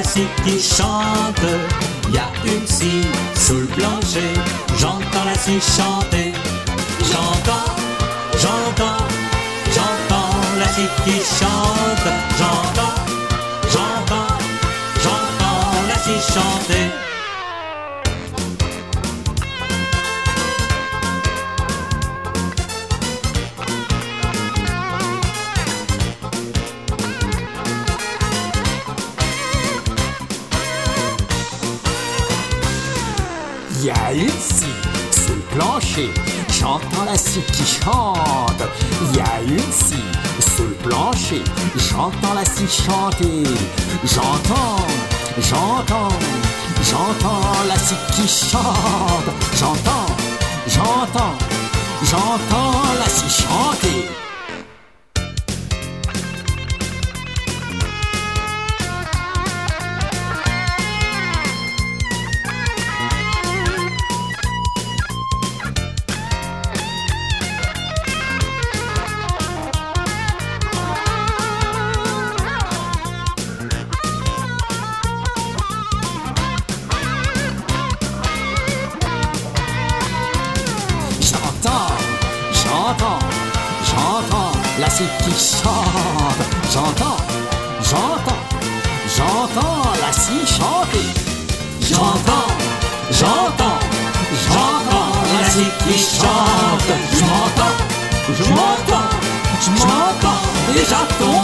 scie qui chante. Y a une scie sous le plancher, j'entends la scie chanter. J'entends, j'entends, j'entends la scie qui chante. J'entends, j'entends, j'entends la scie chanter. Il y a une scie sous le plancher, j'entends la scie qui chante. Il y a une scie sous le plancher, j'entends la scie chanter. J'entends, j'entends, j'entends la scie qui chante. J'entends, j'entends, j'entends la scie chanter. J'entends, j'entends la scie qui chante. J'entends, j'entends, j'entends la scie chanter. J'entends, j'entends, j'entends la scie qui chante. Je m'entends, je m'entends, je m'entends déjà tomber.